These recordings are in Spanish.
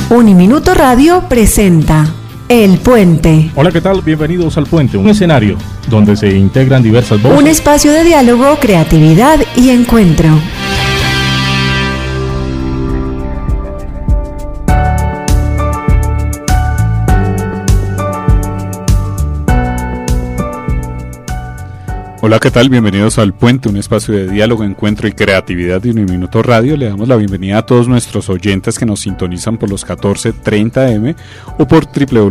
Uniminuto Radio presenta El Puente. Hola, ¿qué tal? Bienvenidos al Puente, un escenario donde se integran diversas voces. Un espacio de diálogo, creatividad y encuentro. Hola, ¿qué tal? Bienvenidos al Puente, un espacio de diálogo, encuentro y creatividad de Uniminuto Radio. Le damos la bienvenida a todos nuestros oyentes que nos sintonizan por los 14:30 AM o por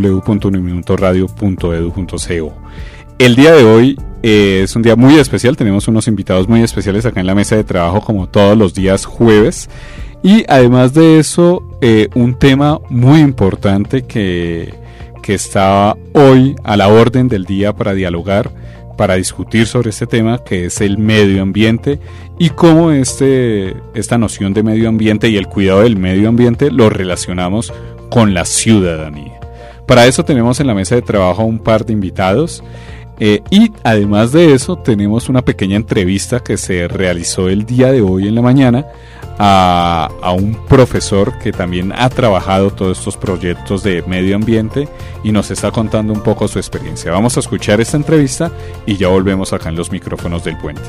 www.uniminutoradio.edu.co. El día de hoy es un día muy especial, tenemos unos invitados muy especiales acá en la mesa de trabajo como todos los días jueves. Y además de eso, un tema muy importante que está hoy a la orden del día para dialogar, para discutir sobre este tema, que es el medio ambiente y cómo esta noción de medio ambiente y el cuidado del medio ambiente lo relacionamos con la ciudadanía. Para eso tenemos en la mesa de trabajo un par de invitados y además de eso tenemos una pequeña entrevista que se realizó el día de hoy en la mañana a un profesor que también ha trabajado todos estos proyectos de medio ambiente y nos está contando un poco su experiencia. Vamos a escuchar esta entrevista y ya volvemos acá en los micrófonos del Puente.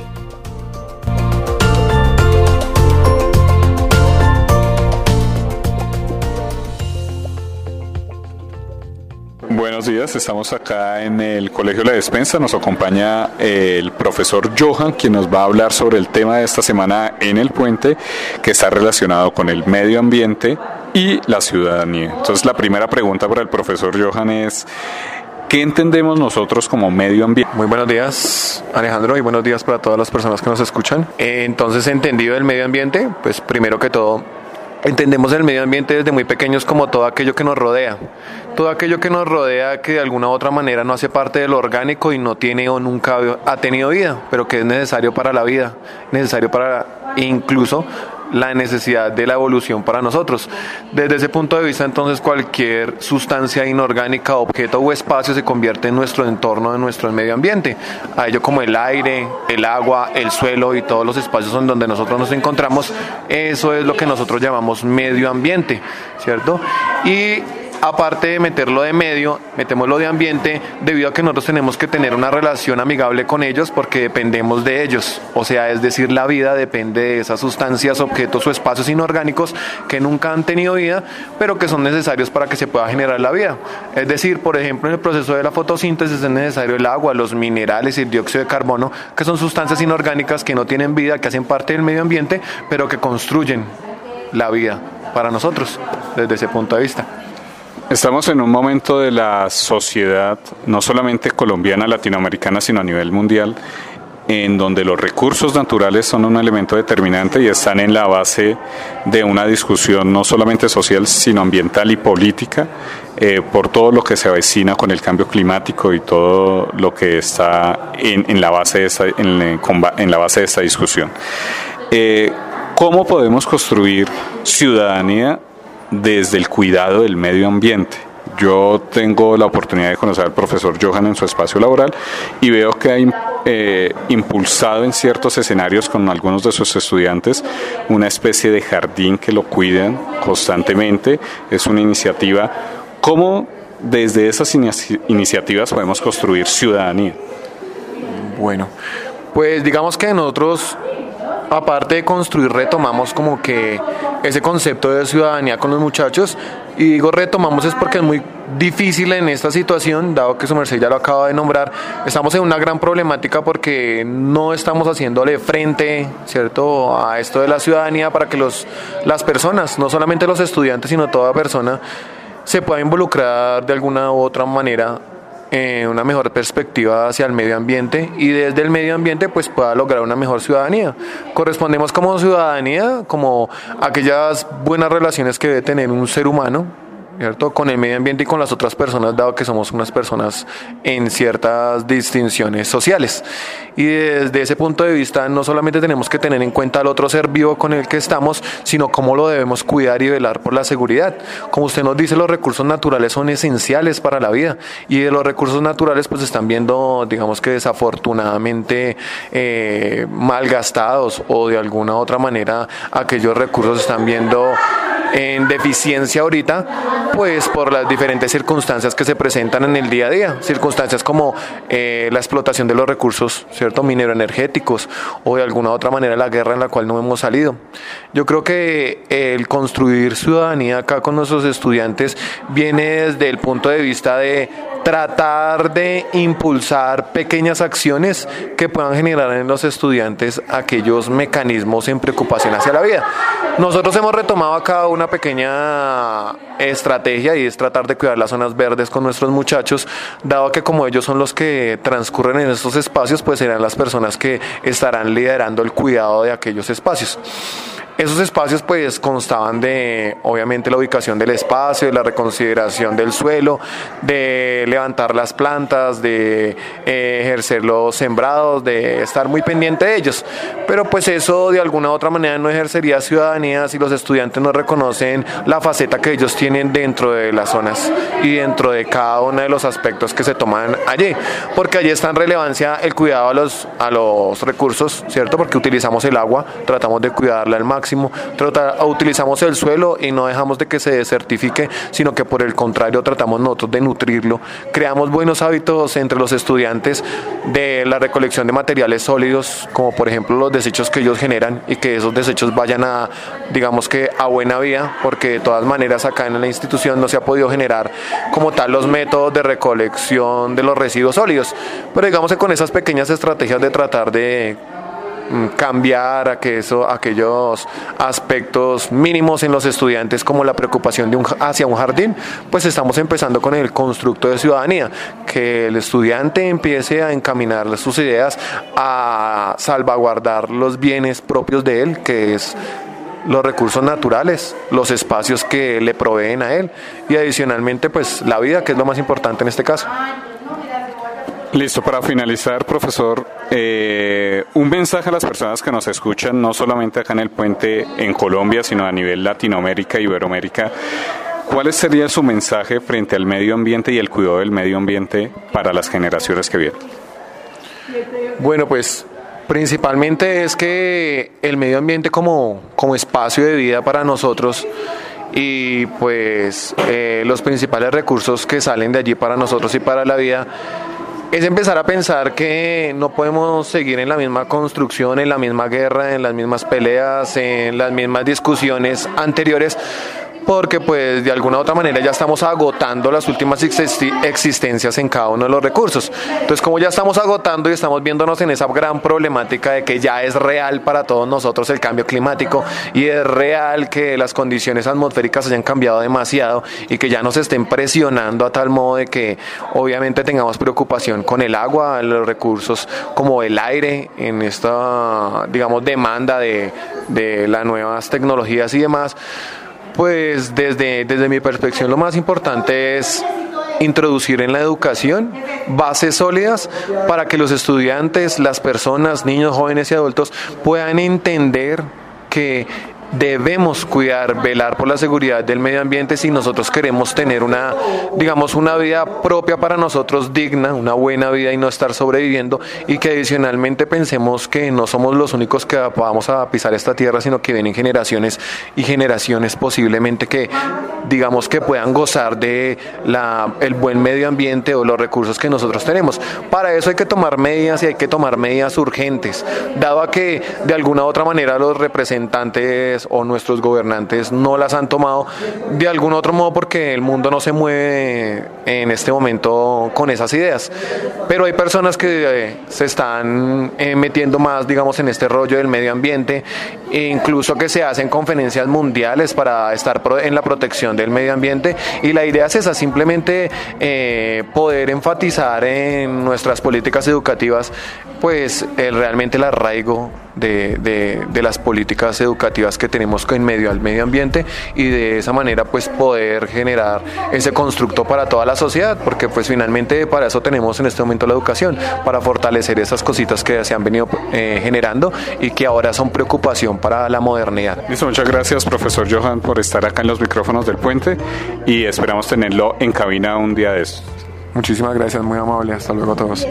Buenos días, estamos acá en el Colegio La Despensa, nos acompaña el profesor Johan, quien nos va a hablar sobre el tema de esta semana en el Puente, que está relacionado con el medio ambiente y la ciudadanía. Entonces la primera pregunta para el profesor Johan es: ¿qué entendemos nosotros como medio ambiente? Muy buenos días, Alejandro, y buenos días para todas las personas que nos escuchan. Entonces, entendido el medio ambiente, pues primero que todo, entendemos el medio ambiente desde muy pequeños como todo aquello que nos rodea. Todo aquello que nos rodea que de alguna u otra manera no hace parte de lo orgánico y no tiene o nunca ha tenido vida, pero que es necesario para la vida, necesario para incluso la necesidad de la evolución para nosotros. Desde ese punto de vista, entonces, cualquier sustancia inorgánica, objeto o espacio se convierte en nuestro entorno, en nuestro medio ambiente. A ello como el aire, el agua, el suelo y todos los espacios en donde nosotros nos encontramos, eso es lo que nosotros llamamos medio ambiente, ¿cierto? Y aparte de meterlo de medio, metemos lo de ambiente debido a que nosotros tenemos que tener una relación amigable con ellos porque dependemos de ellos. O sea, es decir, la vida depende de esas sustancias, objetos o espacios inorgánicos que nunca han tenido vida, pero que son necesarios para que se pueda generar la vida. Es decir, por ejemplo, en el proceso de la fotosíntesis es necesario el agua, los minerales y el dióxido de carbono, que son sustancias inorgánicas que no tienen vida, que hacen parte del medio ambiente, pero que construyen la vida para nosotros, desde ese punto de vista. Estamos en un momento de la sociedad, no solamente colombiana, latinoamericana, sino a nivel mundial, en donde los recursos naturales son un elemento determinante y están en la base de una discusión no solamente social, sino ambiental y política, por todo lo que se avecina con el cambio climático y todo lo que está en la base de esta discusión. ¿Cómo podemos construir ciudadanía desde el cuidado del medio ambiente? Yo tengo la oportunidad de conocer al profesor Johan en su espacio laboral y veo que ha impulsado en ciertos escenarios con algunos de sus estudiantes una especie de jardín que lo cuidan constantemente. Es una iniciativa. ¿Cómo desde esas iniciativas podemos construir ciudadanía? Bueno, pues digamos que nosotros, aparte de construir, retomamos como que ese concepto de ciudadanía con los muchachos. Y digo retomamos es porque es muy difícil en esta situación, dado que su merced ya lo acaba de nombrar. Estamos en una gran problemática porque no estamos haciéndole frente, ¿cierto?, a esto de la ciudadanía para que las personas, no solamente los estudiantes, sino toda persona, se pueda involucrar de alguna u otra manera una mejor perspectiva hacia el medio ambiente y desde el medio ambiente pues pueda lograr una mejor ciudadanía. Correspondemos como ciudadanía como aquellas buenas relaciones que debe tener un ser humano, ¿cierto?, con el medio ambiente y con las otras personas, dado que somos unas personas en ciertas distinciones sociales. Y desde ese punto de vista no solamente tenemos que tener en cuenta al otro ser vivo con el que estamos, sino cómo lo debemos cuidar y velar por la seguridad. Como usted nos dice, los recursos naturales son esenciales para la vida y de los recursos naturales pues están viendo, digamos que desafortunadamente malgastados, o de alguna otra manera aquellos recursos están viendo en deficiencia ahorita, pues por las diferentes circunstancias que se presentan en el día a día, circunstancias como la explotación de los recursos, ¿cierto?, mineroenergéticos, o de alguna otra manera la guerra en la cual no hemos salido. Yo creo que el construir ciudadanía acá con nuestros estudiantes viene desde el punto de vista de tratar de impulsar pequeñas acciones que puedan generar en los estudiantes aquellos mecanismos en preocupación hacia la vida. Nosotros hemos retomado acá una pequeña estrategia, y es tratar de cuidar las zonas verdes con nuestros muchachos, dado que como ellos son los que transcurren en estos espacios, pues serán las personas que estarán liderando el cuidado de aquellos espacios. Esos espacios pues constaban de, obviamente, la ubicación del espacio, de la reconsideración del suelo, de levantar las plantas, de ejercer los sembrados, de estar muy pendiente de ellos. Pero pues eso de alguna u otra manera no ejercería ciudadanía si los estudiantes no reconocen la faceta que ellos tienen dentro de las zonas y dentro de cada uno de los aspectos que se toman allí. Porque allí está en relevancia el cuidado a los recursos, ¿cierto? Porque utilizamos el agua, tratamos de cuidarla al máximo. Utilizamos el suelo y no dejamos de que se desertifique, sino que por el contrario tratamos nosotros de nutrirlo. Creamos buenos hábitos entre los estudiantes de la recolección de materiales sólidos, como por ejemplo los desechos que ellos generan, y que esos desechos vayan a, digamos que a buena vía, porque de todas maneras acá en la institución no se ha podido generar como tal los métodos de recolección de los residuos sólidos. Pero digamos que con esas pequeñas estrategias de tratar de cambiar aquellos aspectos mínimos en los estudiantes, como la preocupación hacia un jardín, pues estamos empezando con el constructo de ciudadanía, que el estudiante empiece a encaminar sus ideas a salvaguardar los bienes propios de él, que es los recursos naturales, los espacios que le proveen a él, y adicionalmente pues la vida, que es lo más importante en este caso. Listo, para finalizar, profesor, un mensaje a las personas que nos escuchan, no solamente acá en el puente en Colombia, sino a nivel Latinoamérica, Iberoamérica. ¿Cuál sería su mensaje frente al medio ambiente y el cuidado del medio ambiente para las generaciones que vienen? Bueno, pues principalmente es que el medio ambiente como espacio de vida para nosotros, y pues los principales recursos que salen de allí para nosotros y para la vida, es empezar a pensar que no podemos seguir en la misma construcción, en la misma guerra, en las mismas peleas, en las mismas discusiones anteriores, porque pues de alguna u otra manera ya estamos agotando las últimas existencias en cada uno de los recursos. Entonces, como ya estamos agotando y estamos viéndonos en esa gran problemática de que ya es real para todos nosotros el cambio climático, y es real que las condiciones atmosféricas hayan cambiado demasiado y que ya nos estén presionando a tal modo de que obviamente tengamos preocupación con el agua, los recursos como el aire, en esta, digamos, demanda de las nuevas tecnologías y demás. Pues desde mi perspectiva lo más importante es introducir en la educación bases sólidas para que los estudiantes, las personas, niños, jóvenes y adultos puedan entender que debemos cuidar, velar por la seguridad del medio ambiente si nosotros queremos tener una vida propia para nosotros digna, una buena vida, y no estar sobreviviendo, y que adicionalmente pensemos que no somos los únicos que vamos a pisar esta tierra, sino que vienen generaciones y generaciones posiblemente que digamos que puedan gozar de el buen medio ambiente o los recursos que nosotros tenemos. Para eso hay que tomar medidas, y hay que tomar medidas urgentes, dado a que de alguna u otra manera los representantes o nuestros gobernantes no las han tomado de algún otro modo, porque el mundo no se mueve en este momento con esas ideas. Pero hay personas que se están metiendo más, digamos, en este rollo del medio ambiente, e incluso que se hacen conferencias mundiales para estar en la protección del medio ambiente, y la idea es esa, simplemente poder enfatizar en nuestras políticas educativas pues realmente el arraigo de las políticas educativas que tenemos en medio al medio ambiente, y de esa manera pues poder generar ese constructo para toda la sociedad, porque pues finalmente para eso tenemos en este momento la educación, para fortalecer esas cositas que se han venido generando y que ahora son preocupación para la modernidad. Listo, muchas gracias, profesor Johan, por estar acá en los micrófonos del puente, y esperamos tenerlo en cabina un día de estos. Muchísimas gracias, muy amable, hasta luego a todos.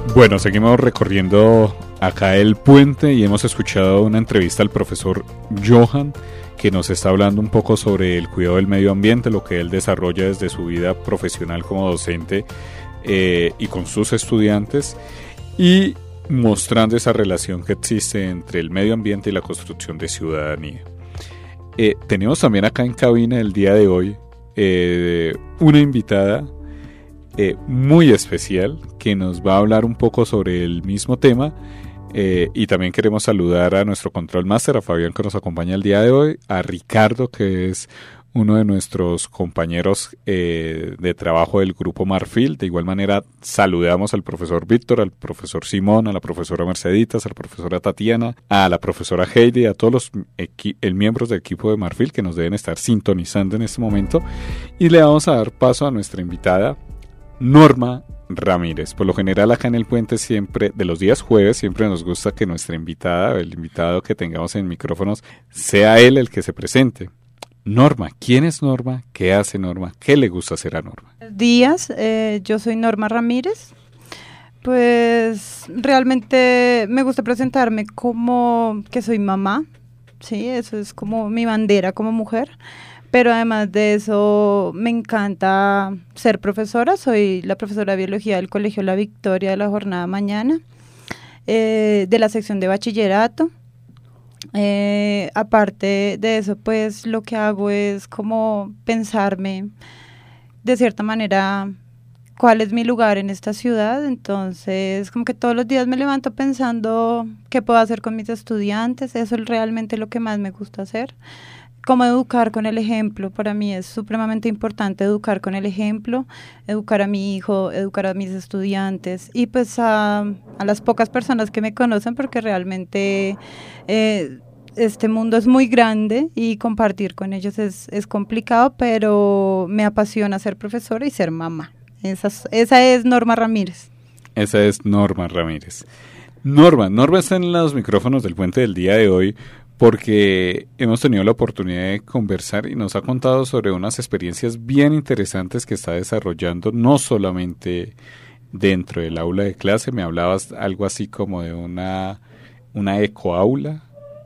Bueno, seguimos recorriendo acá el puente y hemos escuchado una entrevista al profesor Johan, que nos está hablando un poco sobre el cuidado del medio ambiente, lo que él desarrolla desde su vida profesional como docente y con sus estudiantes, y mostrando esa relación que existe entre el medio ambiente y la construcción de ciudadanía. Tenemos también acá en cabina el día de hoy una invitada muy especial que nos va a hablar un poco sobre el mismo tema, y también queremos saludar a nuestro Control Master, a Fabián, que nos acompaña el día de hoy, a Ricardo, que es uno de nuestros compañeros de trabajo del Grupo Marfil. De igual manera saludamos al profesor Víctor, al profesor Simón, a la profesora Merceditas, a la profesora Tatiana, a la profesora Heidi, a todos los miembros del equipo de Marfil que nos deben estar sintonizando en este momento, y le vamos a dar paso a nuestra invitada Norma Ramírez. Por lo general acá en el puente, siempre de los días jueves, siempre nos gusta que nuestra invitada o el invitado que tengamos en micrófonos sea él el que se presente. Norma, ¿quién es Norma? ¿Qué hace Norma? ¿Qué le gusta hacer a Norma? Buenos días, yo soy Norma Ramírez. Pues realmente me gusta presentarme como que soy mamá, sí, eso es como mi bandera como mujer. Pero además de eso, me encanta ser profesora. Soy la profesora de biología del Colegio La Victoria de la jornada mañana, de la sección de bachillerato. Aparte de eso, pues lo que hago es como pensarme de cierta manera cuál es mi lugar en esta ciudad. Entonces, como que todos los días me levanto pensando qué puedo hacer con mis estudiantes. Eso es realmente lo que más me gusta hacer. Cómo educar con el ejemplo. Para mí es supremamente importante educar con el ejemplo, educar a mi hijo, educar a mis estudiantes y pues a las pocas personas que me conocen, porque realmente este mundo es muy grande y compartir con ellos es complicado, pero me apasiona ser profesora y ser mamá. Esa es Norma Ramírez. Esa es Norma Ramírez. Norma está en los micrófonos del puente del día de hoy porque hemos tenido la oportunidad de conversar y nos ha contado sobre unas experiencias bien interesantes que está desarrollando, no solamente dentro del aula de clase. Me hablabas algo así como de una ecoaula,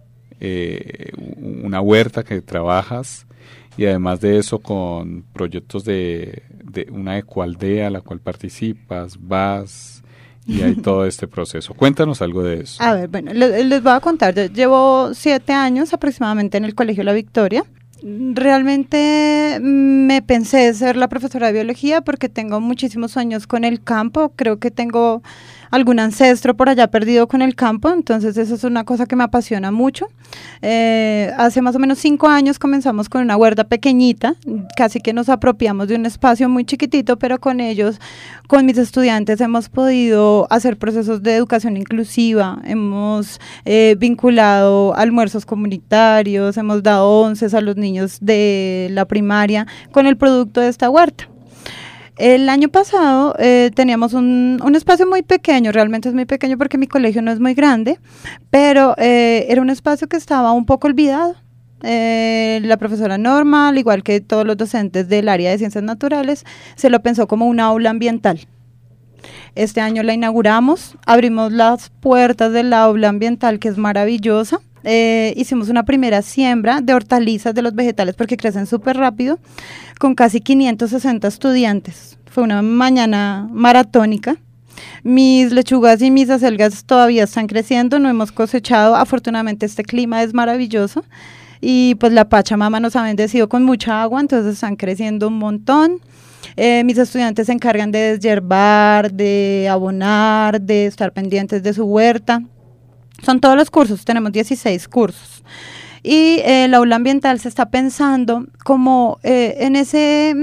una huerta que trabajas, y además de eso con proyectos de una ecoaldea a la cual participas, vas y hay todo este proceso. Cuéntanos algo de eso. A ver, bueno, les voy a contar. Yo llevo 7 años aproximadamente en el Colegio La Victoria. Realmente me pensé ser la profesora de biología porque tengo muchísimos años con el campo. Creo que tengo algún ancestro por allá perdido con el campo, entonces eso es una cosa que me apasiona mucho. Hace más o menos 5 años comenzamos con una huerta pequeñita, casi que nos apropiamos de un espacio muy chiquitito, pero con ellos, con mis estudiantes, hemos podido hacer procesos de educación inclusiva, hemos vinculado almuerzos comunitarios, hemos dado onces a los niños de la primaria con el producto de esta huerta. El año pasado teníamos un espacio muy pequeño, realmente es muy pequeño porque mi colegio no es muy grande, pero era un espacio que estaba un poco olvidado. La profesora Norma, al igual que todos los docentes del área de ciencias naturales, se lo pensó como una aula ambiental. Este año la inauguramos, abrimos las puertas del aula ambiental, que es maravillosa. Hicimos una primera siembra de hortalizas de los vegetales porque crecen súper rápido, con casi 560 estudiantes. Fue una mañana maratónica. Mis lechugas y mis acelgas todavía están creciendo, no hemos cosechado. Afortunadamente este clima es maravilloso y pues la Pachamama nos ha bendecido con mucha agua, entonces están creciendo un montón. Mis estudiantes se encargan de deshiervar, de abonar, de estar pendientes de su huerta. Son todos los cursos, tenemos 16 cursos. Y el aula ambiental se está pensando como en ese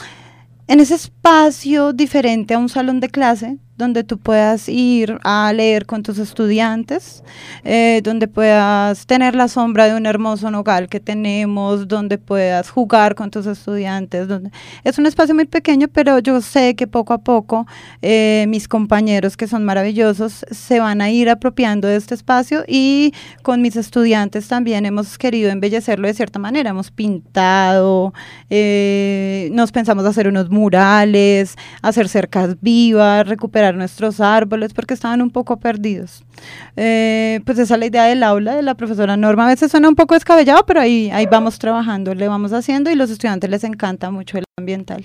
espacio diferente a un salón de clase, donde tú puedas ir a leer con tus estudiantes, donde puedas tener la sombra de un hermoso nogal que tenemos, donde puedas jugar con tus estudiantes. Es un espacio muy pequeño, pero yo sé que poco a poco mis compañeros, que son maravillosos, se van a ir apropiando de este espacio, y con mis estudiantes también hemos querido embellecerlo de cierta manera. Hemos pintado, nos pensamos hacer unos murales, hacer cercas vivas, recuperar sembrar nuestros árboles porque estaban un poco perdidos. Pues esa es la idea del aula de la profesora Norma. A veces suena un poco descabellado, pero ahí vamos trabajando, le vamos haciendo y los estudiantes les encanta mucho el ambiental.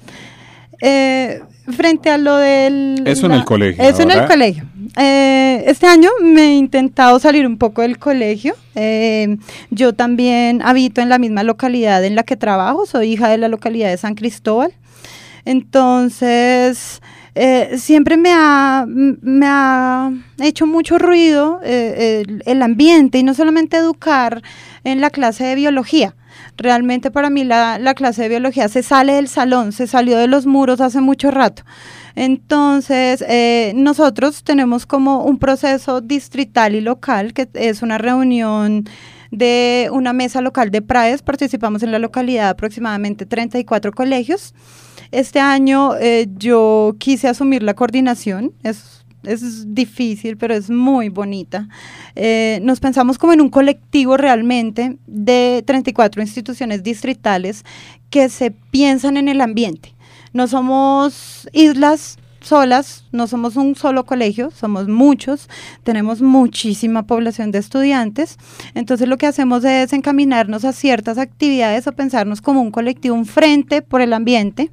Frente a lo del... Eso en el colegio. Eso en el colegio. Este año me he intentado salir un poco del colegio. Yo también habito en la misma localidad en la que trabajo, soy hija de la localidad de San Cristóbal. Entonces, siempre me ha hecho mucho ruido el ambiente, y no solamente educar en la clase de biología. Realmente para mí la clase de biología se sale del salón, se salió de los muros hace mucho rato. Entonces, nosotros tenemos como un proceso distrital y local, que es una reunión de una mesa local de PRAES. Participamos en la localidad aproximadamente 34 colegios. Este año yo quise asumir la coordinación, es difícil, pero es muy bonita. Nos pensamos como en un colectivo realmente de 34 instituciones distritales que se piensan en el ambiente. No somos islas solas, no somos un solo colegio, somos muchos, tenemos muchísima población de estudiantes. Entonces lo que hacemos es encaminarnos a ciertas actividades o pensarnos como un colectivo, un frente por el ambiente.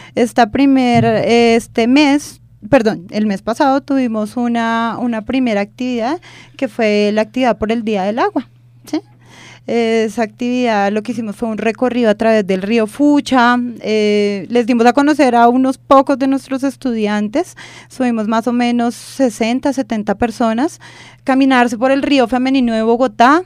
El mes pasado tuvimos una primera actividad que fue la actividad por el Día del Agua, ¿sí? Esa actividad lo que hicimos fue un recorrido a través del río Fucha, les dimos a conocer a unos pocos de nuestros estudiantes, subimos más o menos 60, 70 personas, caminarse por el río femenino de Bogotá.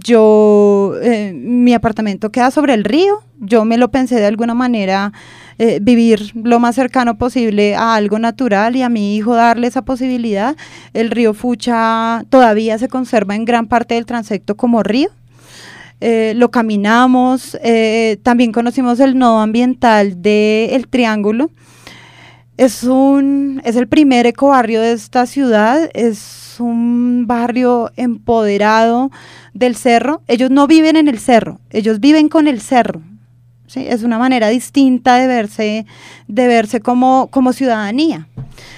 Mi apartamento queda sobre el río, yo me lo pensé de alguna manera vivir lo más cercano posible a algo natural y a mi hijo darle esa posibilidad. El río Fucha todavía se conserva en gran parte del transecto como río. Lo caminamos, también conocimos el nodo ambiental del Triángulo. Es el primer ecobarrio de esta ciudad, es un barrio empoderado del cerro. Ellos no viven en el cerro, ellos viven con el cerro, ¿sí? Es una manera distinta de verse como ciudadanía.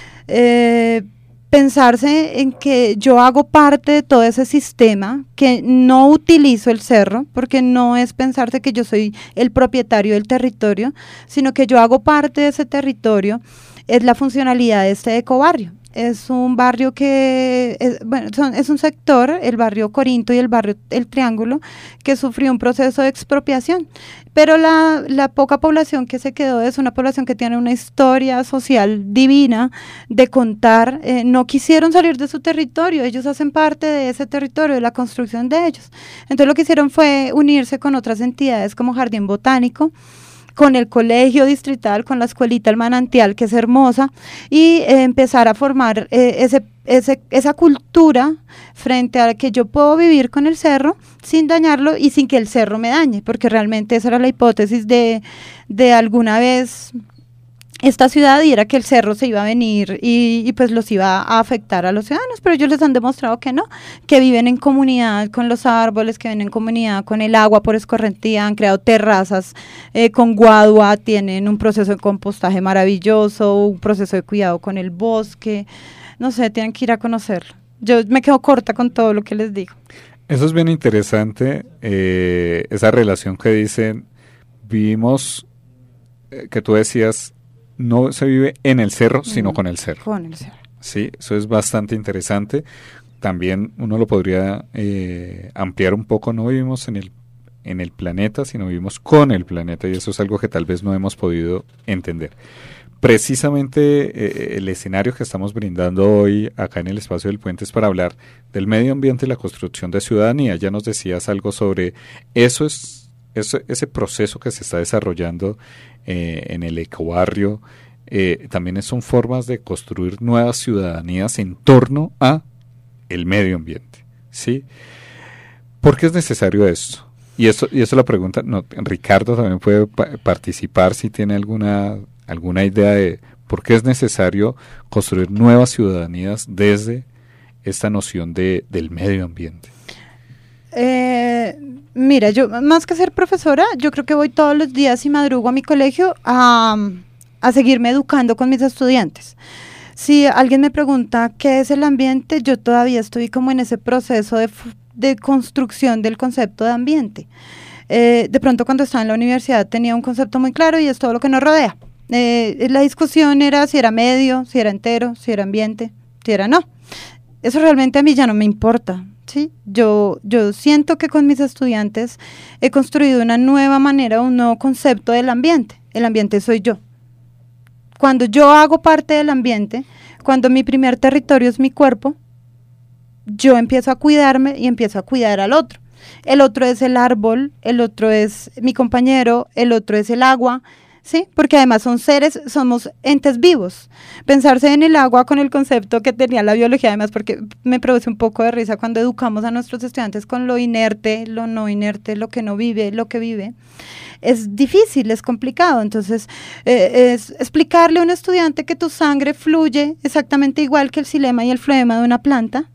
Pensarse en que yo hago parte de todo ese sistema, que no utilizo el cerro, porque no es pensarse que yo soy el propietario del territorio, sino que yo hago parte de ese territorio, es la funcionalidad de este ecobarrio. Es un barrio es un sector, el barrio Corinto y el barrio El Triángulo, que sufrió un proceso de expropiación, pero la poca población que se quedó es una población que tiene una historia social divina de contar. No quisieron salir de su territorio, ellos hacen parte de ese territorio, de la construcción de ellos. Entonces lo que hicieron fue unirse con otras entidades como Jardín Botánico, con el colegio distrital, con la escuelita El Manantial, que es hermosa, y empezar a formar esa cultura frente a que yo puedo vivir con el cerro sin dañarlo y sin que el cerro me dañe, porque realmente esa era la hipótesis de alguna vez esta ciudad, y era que el cerro se iba a venir y pues los iba a afectar a los ciudadanos, pero ellos les han demostrado que no, que viven en comunidad con los árboles, que viven en comunidad con el agua por escorrentía, han creado terrazas con guadua, tienen un proceso de compostaje maravilloso, un proceso de cuidado con el bosque. No sé, tienen que ir a conocerlo. Yo me quedo corta con todo lo que les digo. Eso es bien interesante, esa relación que dicen, vivimos, que tú decías, no se vive en el cerro, sino con el cerro. Con el cerro. Sí, eso es bastante interesante. También uno lo podría ampliar un poco, no vivimos en el planeta, sino vivimos con el planeta, y eso es algo que tal vez no hemos podido entender. Precisamente el escenario que estamos brindando hoy acá en el espacio del puente es para hablar del medio ambiente y la construcción de ciudadanía. Ya nos decías algo sobre ese proceso que se está desarrollando en el ecobarrio. También son formas de construir nuevas ciudadanías en torno a el medio ambiente, ¿sí? ¿Por qué es necesario esto? Y eso la pregunta, Ricardo también puede participar si tiene alguna idea de por qué es necesario construir nuevas ciudadanías desde esta noción del medio ambiente. Mira, yo más que ser profesora, yo creo que voy todos los días y madrugo a mi colegio a seguirme educando con mis estudiantes. Si alguien me pregunta qué es el ambiente, yo todavía estoy como en ese proceso de construcción del concepto de ambiente. De pronto cuando estaba en la universidad tenía un concepto muy claro y es todo lo que nos rodea. La discusión era si era medio, si era entero, si era ambiente, si era no. Eso realmente a mí ya no me importa, ¿sí? Yo siento que con mis estudiantes he construido una nueva manera, un nuevo concepto del ambiente. El ambiente soy yo. Cuando yo hago parte del ambiente, cuando mi primer territorio es mi cuerpo, yo empiezo a cuidarme y empiezo a cuidar al otro. El otro es el árbol, el otro es mi compañero, el otro es el agua, ¿sí? Porque además somos entes vivos. Pensarse en el agua con el concepto que tenía la biología, además, porque me produce un poco de risa cuando educamos a nuestros estudiantes con lo inerte, lo no inerte, lo que no vive, lo que vive. Es difícil, es complicado. Entonces, es explicarle a un estudiante que tu sangre fluye exactamente igual que el xilema y el floema de una planta.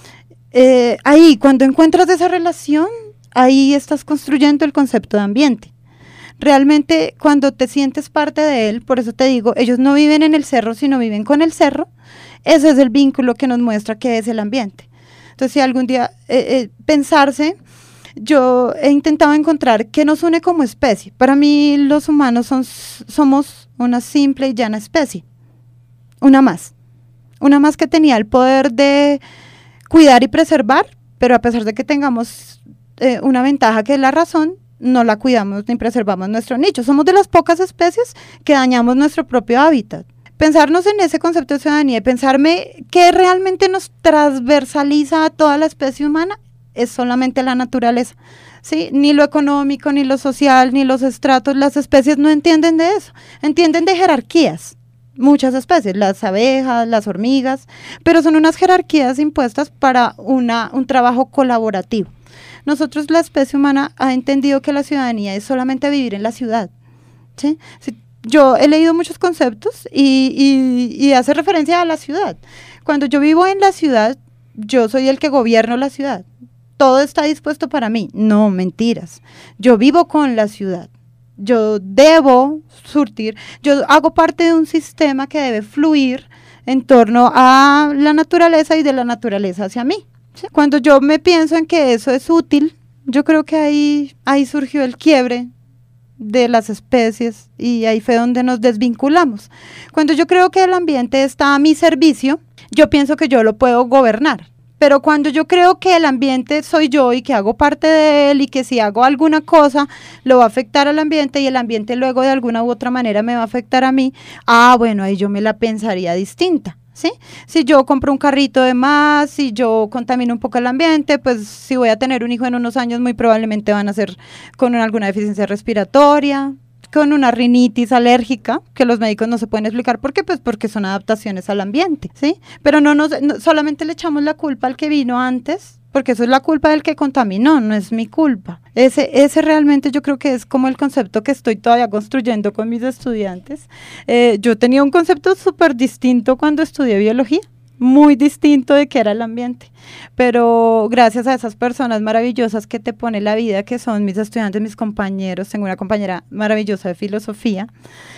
Ahí, cuando encuentras esa relación, ahí estás construyendo el concepto de ambiente. Realmente, cuando te sientes parte de él, por eso te digo, ellos no viven en el cerro, sino viven con el cerro. Ese es el vínculo que nos muestra qué es el ambiente. Entonces, si algún día pensarse, yo he intentado encontrar qué nos une como especie. Para mí, los humanos somos una simple y llana especie. Una más que tenía el poder de cuidar y preservar, pero a pesar de que tengamos una ventaja que es la razón, no la cuidamos ni preservamos nuestro nicho. Somos de las pocas especies que dañamos nuestro propio hábitat. Pensarnos en ese concepto de ciudadanía y pensarme qué realmente nos transversaliza a toda la especie humana es solamente la naturaleza, ¿sí? Ni lo económico, ni lo social, ni los estratos. Las especies no entienden de eso, entienden de jerarquías. Muchas especies, las abejas, las hormigas, pero son unas jerarquías impuestas para un trabajo colaborativo. Nosotros, la especie humana, ha entendido que la ciudadanía es solamente vivir en la ciudad, ¿sí? Yo he leído muchos conceptos y hace referencia a la ciudad. Cuando yo vivo en la ciudad, yo soy el que gobierno la ciudad. Todo está dispuesto para mí. No, mentiras. Yo vivo con la ciudad. Yo debo surtir, yo hago parte de un sistema que debe fluir en torno a la naturaleza y de la naturaleza hacia mí, ¿sí? Cuando yo me pienso en que eso es útil, yo creo que ahí surgió el quiebre de las especies y ahí fue donde nos desvinculamos. Cuando yo creo que el ambiente está a mi servicio, yo pienso que yo lo puedo gobernar. Pero cuando yo creo que el ambiente soy yo y que hago parte de él y que si hago alguna cosa lo va a afectar al ambiente y el ambiente luego de alguna u otra manera me va a afectar a mí, bueno, ahí yo me la pensaría distinta, ¿sí? Si yo compro un carrito de más, si yo contamino un poco el ambiente, pues si voy a tener un hijo en unos años muy probablemente van a ser con alguna deficiencia respiratoria, con una rinitis alérgica, que los médicos no se pueden explicar por qué, pues porque son adaptaciones al ambiente, ¿sí? Pero no solamente le echamos la culpa al que vino antes, porque eso es la culpa del que contaminó, no es mi culpa. Ese realmente yo creo que es como el concepto que estoy todavía construyendo con mis estudiantes. Yo tenía un concepto súper distinto cuando estudié biología, muy distinto de qué era el ambiente, pero gracias a esas personas maravillosas que te pone la vida, que son mis estudiantes, mis compañeros, tengo una compañera maravillosa de filosofía,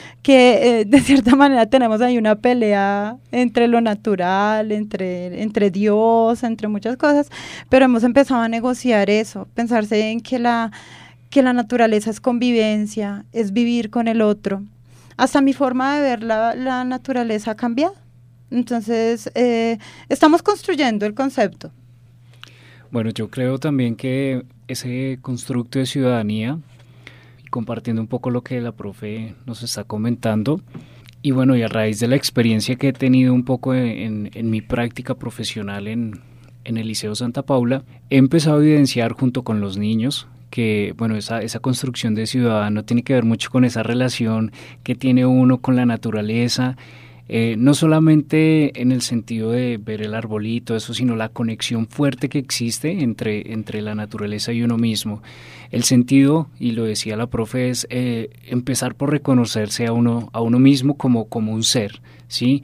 que de cierta manera tenemos ahí una pelea entre lo natural, entre Dios, entre muchas cosas, pero hemos empezado a negociar eso, pensarse en que la naturaleza es convivencia, es vivir con el otro. Hasta mi forma de ver la naturaleza ha cambiado. Entonces, estamos construyendo el concepto. Bueno, yo creo también que ese constructo de ciudadanía, compartiendo un poco lo que la profe nos está comentando, y bueno, y a raíz de la experiencia que he tenido un poco en mi práctica profesional en el Liceo Santa Paula, he empezado a evidenciar junto con los niños que, bueno, esa construcción de ciudadano tiene que ver mucho con esa relación que tiene uno con la naturaleza, no solamente en el sentido de ver el arbolito, eso, sino la conexión fuerte que existe entre la naturaleza y uno mismo. El sentido, y lo decía la profe, es empezar por reconocerse a uno mismo como un ser, ¿sí?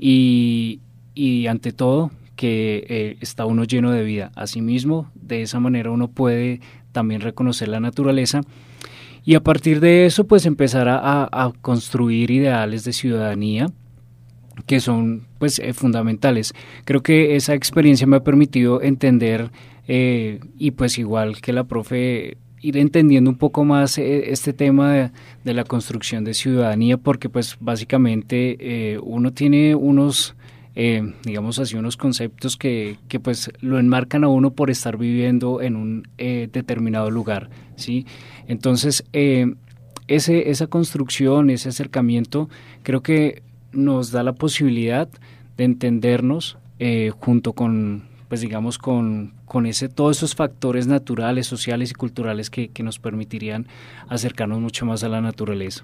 Y ante todo, que está uno lleno de vida. Asimismo, de esa manera uno puede también reconocer la naturaleza y a partir de eso, pues empezar a construir ideales de ciudadanía, que son pues fundamentales. Creo que esa experiencia me ha permitido entender y pues igual que la profe, ir entendiendo un poco más este tema de la construcción de ciudadanía, porque pues básicamente uno tiene unos digamos así, unos conceptos que pues lo enmarcan a uno por estar viviendo en un determinado lugar, ¿sí? Entonces esa construcción, ese acercamiento, creo que nos da la posibilidad de entendernos junto con, pues digamos, con todos esos factores naturales, sociales y culturales que nos permitirían acercarnos mucho más a la naturaleza.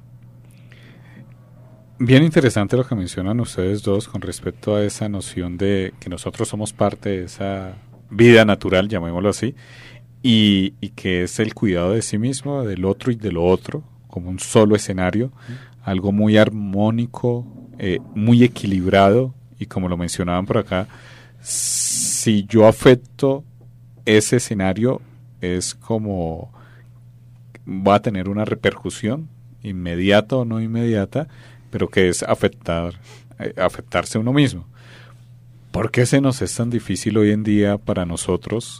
Bien interesante lo que mencionan ustedes dos con respecto a esa noción de que nosotros somos parte de esa vida natural, llamémoslo así, y que es el cuidado de sí mismo, del otro y de lo otro, como un solo escenario, algo muy armónico, muy equilibrado, y como lo mencionaban por acá, si yo afecto ese escenario, es como va a tener una repercusión inmediata o no inmediata, pero que es afectarse uno mismo. ¿Por qué se nos es tan difícil hoy en día para nosotros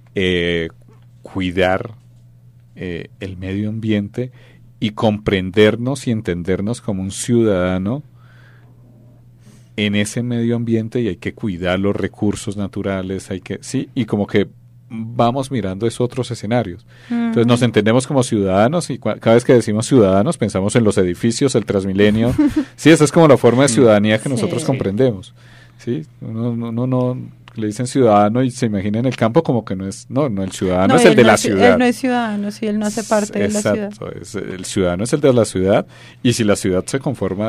cuidar el medio ambiente y comprendernos y entendernos como un ciudadano en ese medio ambiente? Y hay que cuidar los recursos naturales, y como que vamos mirando esos otros escenarios. Entonces nos entendemos como ciudadanos y cada vez que decimos ciudadanos pensamos en los edificios, el Transmilenio. Sí, esa es como la forma de ciudadanía que nosotros comprendemos. ¿Sí? Uno no le dicen ciudadano y se imagina en el campo como que no, el ciudadano es el de la ciudad. Él no es ciudadano, sí, él no hace parte de la ciudad. Exacto, el ciudadano es el de la ciudad, y si la ciudad se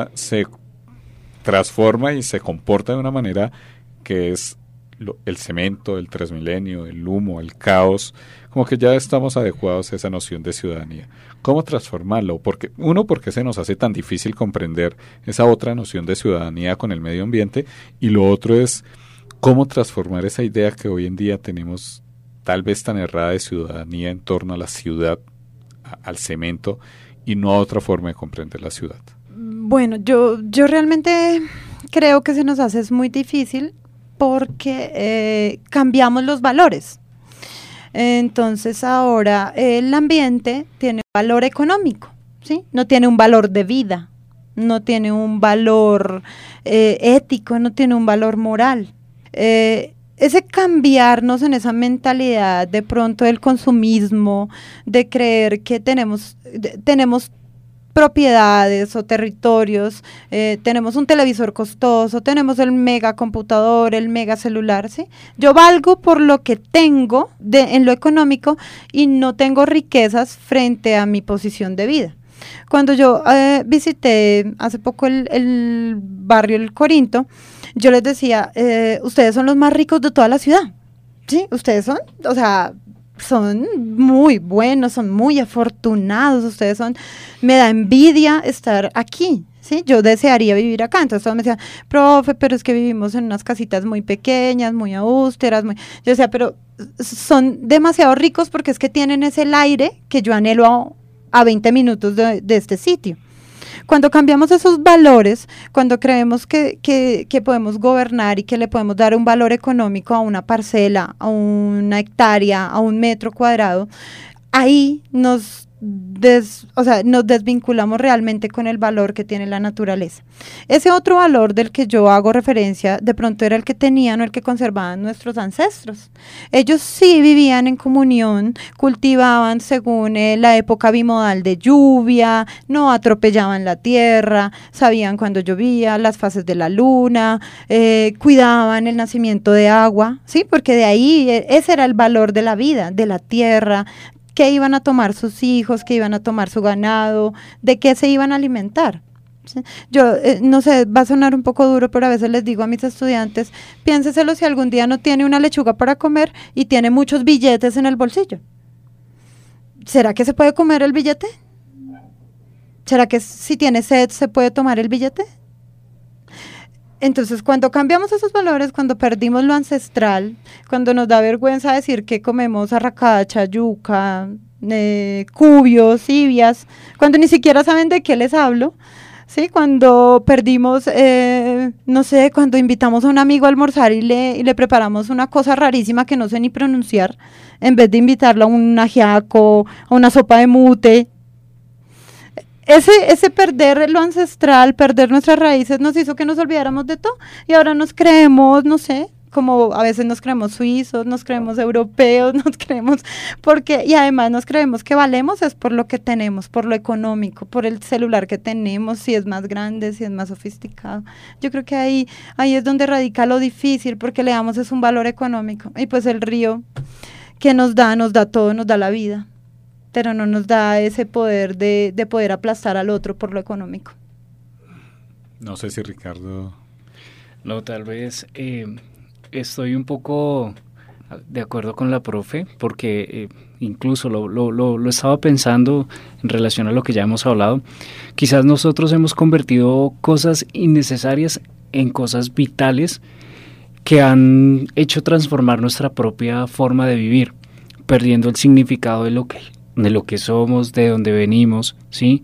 transforma y se comporta de una manera que es el cemento, el Transmilenio, el humo, el caos, como que ya estamos adecuados a esa noción de ciudadanía. ¿Cómo transformarlo? ¿Por qué se nos hace tan difícil comprender esa otra noción de ciudadanía con el medio ambiente? Y lo otro es, ¿cómo transformar esa idea que hoy en día tenemos tal vez tan errada de ciudadanía en torno a la ciudad, al cemento, y no a otra forma de comprender la ciudad? Bueno, yo realmente creo que se nos hace muy difícil porque cambiamos los valores. Entonces ahora el ambiente tiene un valor económico, ¿sí? No tiene un valor de vida, no tiene un valor ético, no tiene un valor moral. Ese cambiarnos en esa mentalidad de pronto del consumismo, de creer que tenemos propiedades o territorios, tenemos un televisor costoso, tenemos el mega computador, el mega celular, ¿sí? Yo valgo por lo que tengo en lo económico y no tengo riquezas frente a mi posición de vida. Cuando yo visité hace poco el barrio El Corinto, yo les decía, ustedes son los más ricos de toda la ciudad, ¿sí? Ustedes son, o sea, son muy buenos, son muy afortunados, me da envidia estar aquí, ¿sí? Yo desearía vivir acá. Entonces todos me decían, profe, pero es que vivimos en unas casitas muy pequeñas, muy austeras, yo decía, pero son demasiado ricos porque es que tienen ese aire que yo anhelo a 20 minutos de este sitio. Cuando cambiamos esos valores, cuando creemos que podemos gobernar y que le podemos dar un valor económico a una parcela, a una hectárea, a un metro cuadrado, ahí nos desvinculamos realmente con el valor que tiene la naturaleza. Ese otro valor del que yo hago referencia, de pronto era el que tenían o el que conservaban nuestros ancestros. Ellos sí vivían en comunión, cultivaban según la época bimodal de lluvia, no atropellaban la tierra, sabían cuándo llovía, las fases de la luna, cuidaban el nacimiento de agua, ¿sí? Porque de ahí ese era el valor de la vida, de la tierra, qué iban a tomar sus hijos, qué iban a tomar su ganado, de qué se iban a alimentar. ¿Sí? Yo, no sé, va a sonar un poco duro, pero a veces les digo a mis estudiantes, piénseselo si algún día no tiene una lechuga para comer y tiene muchos billetes en el bolsillo. ¿Será que se puede comer el billete? ¿Será que si tiene sed se puede tomar el billete? Entonces, cuando cambiamos esos valores, cuando perdimos lo ancestral, cuando nos da vergüenza decir que comemos arracacha, yuca, cubios, civias, cuando ni siquiera saben de qué les hablo, ¿sí? Cuando perdimos no sé, cuando invitamos a un amigo a almorzar y le preparamos una cosa rarísima que no sé ni pronunciar, en vez de invitarlo a un ajiaco, a una sopa de mute. Ese perder lo ancestral, perder nuestras raíces nos hizo que nos olvidáramos de todo y ahora nos creemos, no sé, como a veces nos creemos suizos, nos creemos europeos, nos creemos y además nos creemos que valemos es por lo que tenemos, por lo económico, por el celular que tenemos, si es más grande, si es más sofisticado. Yo creo que ahí es donde radica lo difícil, porque le damos es un valor económico y pues el río que nos da todo, nos da la vida, pero no nos da ese poder de poder aplastar al otro por lo económico. No sé si Ricardo... No, tal vez estoy un poco de acuerdo con la profe, porque incluso lo estaba pensando en relación a lo que ya hemos hablado. Quizás nosotros hemos convertido cosas innecesarias en cosas vitales que han hecho transformar nuestra propia forma de vivir, perdiendo el significado de lo que somos, de dónde venimos, ¿sí?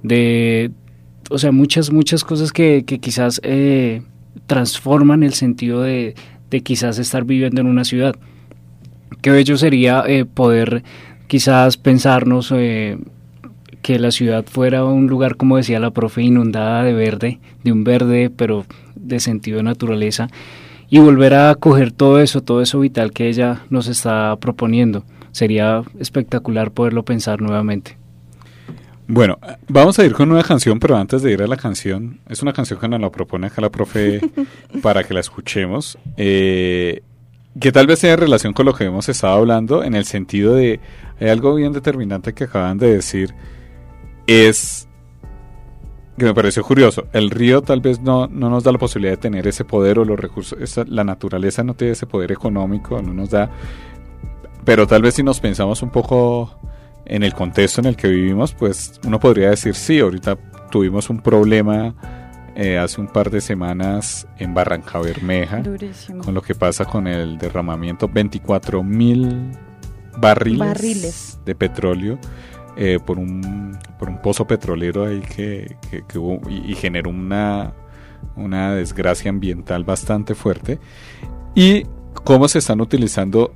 O sea, muchas cosas que quizás transforman el sentido de quizás estar viviendo en una ciudad. Qué bello sería poder quizás pensarnos que la ciudad fuera un lugar, como decía la profe, inundada de verde, de un verde, pero de sentido de naturaleza, y volver a coger todo eso vital que ella nos está proponiendo. Sería espectacular poderlo pensar nuevamente. Bueno, vamos a ir con una canción, pero antes de ir a la canción, es una canción que nos la propone acá la profe para que la escuchemos, que tal vez sea en relación con lo que hemos estado hablando, en el sentido de, hay algo bien determinante que acaban de decir, es que me pareció curioso, el río tal vez no nos da la posibilidad de tener ese poder o los recursos, la naturaleza no tiene ese poder económico, no nos da, pero tal vez si nos pensamos un poco en el contexto en el que vivimos, pues uno podría decir, sí, ahorita tuvimos un problema hace un par de semanas en Barrancabermeja, durísimo, con lo que pasa con el derramamiento, 24,000 barriles de petróleo por un pozo petrolero ahí que hubo y generó una desgracia ambiental bastante fuerte, y cómo se están utilizando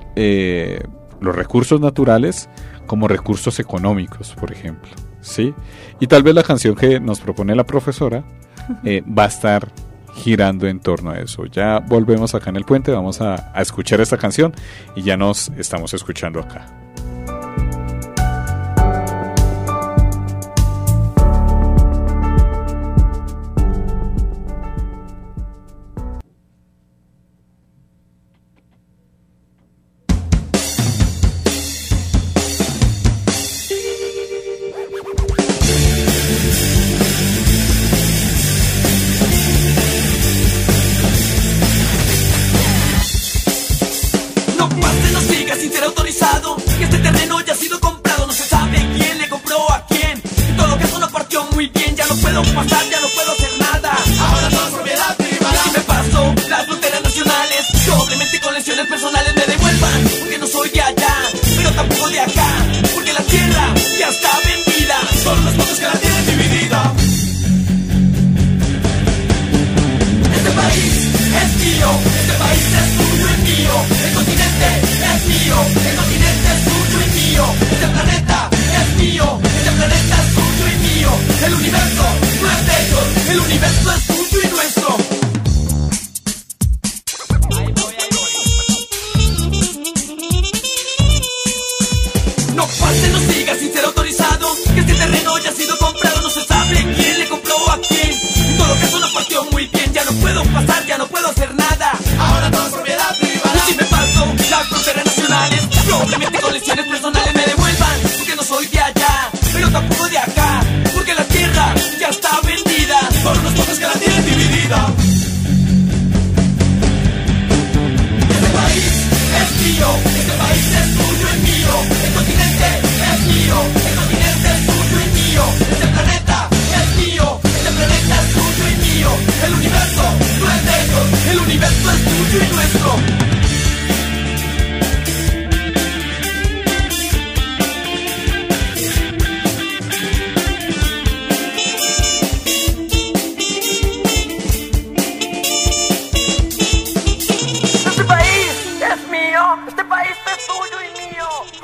los recursos naturales como recursos económicos, por ejemplo, ¿sí? Y tal vez la canción que nos propone la profesora va a estar girando en torno a eso. Ya volvemos acá en el puente, vamos a escuchar esta canción y ya nos estamos escuchando acá.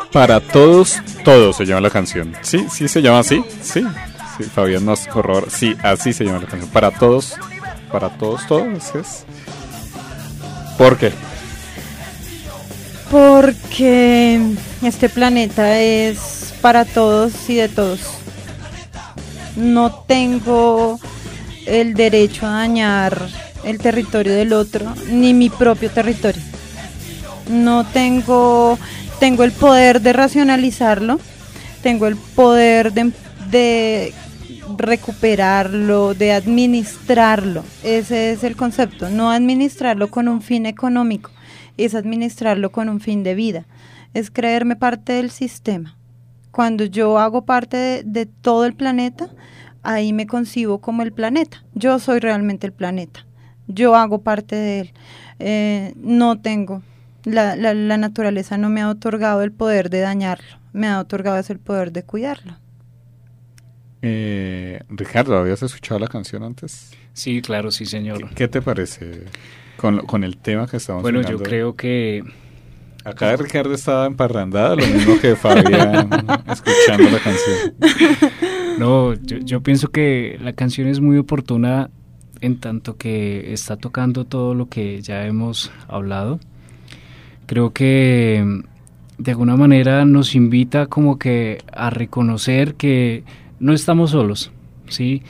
Para todos, todos se llama la canción. Sí, sí se llama así. Sí, sí, Fabián nos corrobora. Sí, así se llama la canción. Para todos, todos es. ¿Por qué? Porque este planeta es para todos y de todos. No tengo el derecho a dañar el territorio del otro, ni mi propio territorio. No tengo el poder de racionalizarlo, tengo el poder de recuperarlo, de administrarlo. Ese es el concepto, no administrarlo con un fin económico, es administrarlo con un fin de vida, es creerme parte del sistema. Cuando yo hago parte de todo el planeta, ahí me concibo como el planeta, yo soy realmente el planeta, yo hago parte de él, no tengo. La naturaleza no me ha otorgado el poder de dañarlo, me ha otorgado el poder de cuidarlo. Ricardo, ¿habías escuchado la canción antes? Sí, claro, sí, señor. ¿Qué te parece con el tema que estamos hablando? Bueno, yo creo que... Acá Ricardo estaba emparrandada, lo mismo que Fabián escuchando la canción. No, yo pienso que la canción es muy oportuna en tanto que está tocando todo lo que ya hemos hablado. Creo que de alguna manera nos invita como que a reconocer que no estamos solos, ¿sí?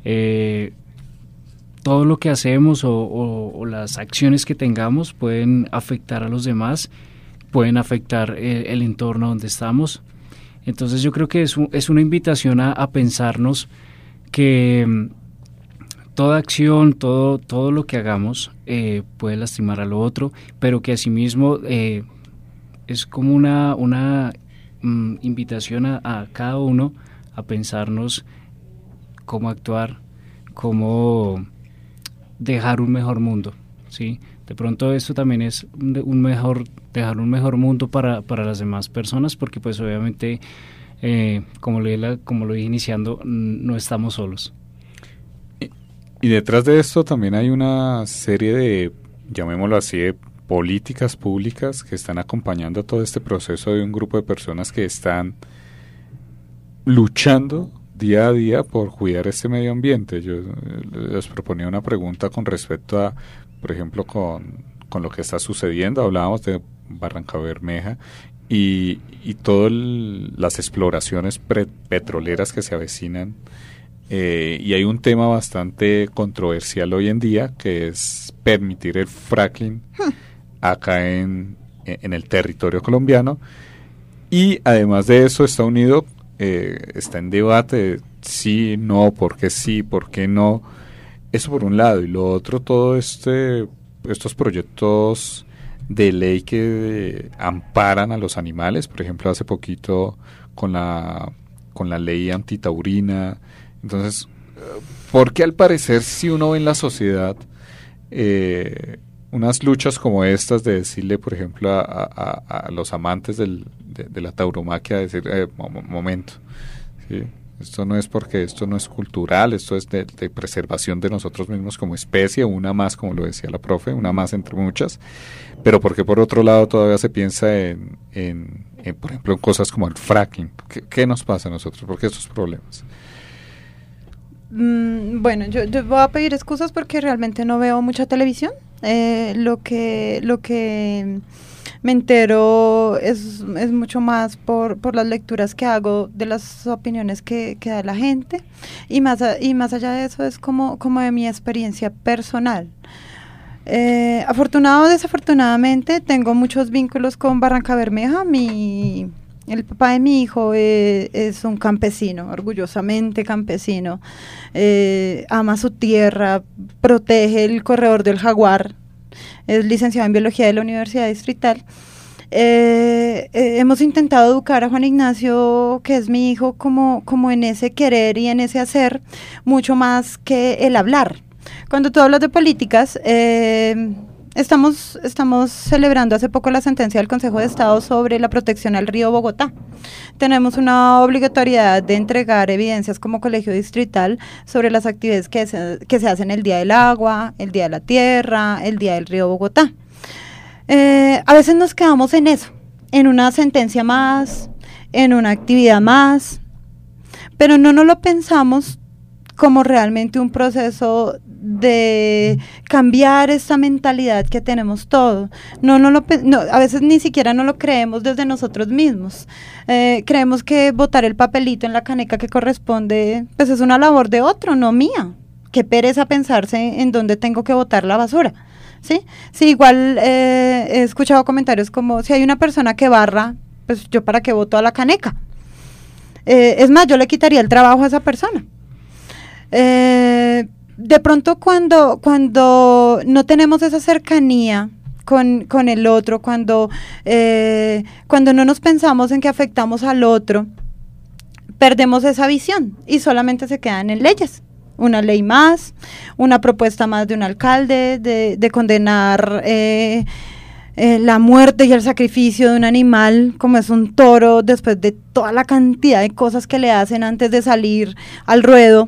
Todo lo que hacemos o las acciones que tengamos pueden afectar a los demás, pueden afectar el entorno donde estamos. Entonces yo creo que es una invitación a pensarnos que toda acción, todo lo que hagamos puede lastimar al otro, pero que asimismo es como una invitación a cada uno a pensarnos cómo actuar, cómo dejar un mejor mundo, ¿sí? De pronto esto también es dejar un mejor mundo para las demás personas, porque pues obviamente, como lo dije iniciando, no estamos solos. Y detrás de esto también hay una serie de, llamémoslo así, de políticas públicas que están acompañando todo este proceso de un grupo de personas que están luchando día a día por cuidar este medio ambiente. Yo les proponía una pregunta con respecto a, por ejemplo, con lo que está sucediendo. Hablábamos de Barranca Bermeja y todas las exploraciones petroleras que se avecinan. Y hay un tema bastante controversial hoy en día, que es permitir el fracking acá en el territorio colombiano. Y además de eso está unido, está en debate sí, no, por qué no. Eso por un lado. Y lo otro, todo estos proyectos de ley que amparan a los animales. Por ejemplo, hace poquito con la ley antitaurina. Entonces, porque al parecer si uno ve en la sociedad unas luchas como estas de decirle, por ejemplo, a los amantes de la tauromaquia, decir, momento, ¿sí? Esto no es porque esto no es cultural, esto es de preservación de nosotros mismos como especie, una más, como lo decía la profe, una más entre muchas, pero porque por otro lado todavía se piensa en por ejemplo, en cosas como el fracking. ¿Qué nos pasa a nosotros? ¿Por qué estos problemas? Bueno, yo voy a pedir excusas porque realmente no veo mucha televisión. Lo que me entero es mucho más por las lecturas que hago de las opiniones que da la gente, y más allá de eso es como de mi experiencia personal. Afortunado o desafortunadamente tengo muchos vínculos con Barranca Bermeja. El papá de mi hijo es un campesino, orgullosamente campesino, ama su tierra, protege el corredor del jaguar, es licenciado en biología de la Universidad Distrital. Hemos intentado educar a Juan Ignacio, que es mi hijo, como en ese querer y en ese hacer, mucho más que el hablar. Cuando tú hablas de políticas, estamos celebrando hace poco la sentencia del Consejo de Estado sobre la protección al río Bogotá. Tenemos una obligatoriedad de entregar evidencias como colegio distrital sobre las actividades que se hacen el Día del Agua, el Día de la Tierra, el Día del río Bogotá. A veces nos quedamos en eso en una sentencia más, en una actividad más, pero no nos lo pensamos como realmente un proceso de cambiar esta mentalidad que tenemos todos. A veces ni siquiera no lo creemos desde nosotros mismos. Creemos que botar el papelito en la caneca que corresponde, pues es una labor de otro, no mía. Qué pereza pensarse en dónde tengo que botar la basura. ¿Sí? Sí, igual he escuchado comentarios como, si hay una persona que barra, pues yo para qué boto a la caneca. Es más, yo le quitaría el trabajo a esa persona. De pronto cuando no tenemos esa cercanía con el otro, cuando no nos pensamos en que afectamos al otro, perdemos esa visión y solamente se quedan en leyes. Una ley más, una propuesta más de un alcalde, de condenar la muerte y el sacrificio de un animal, como es un toro, después de toda la cantidad de cosas que le hacen antes de salir al ruedo,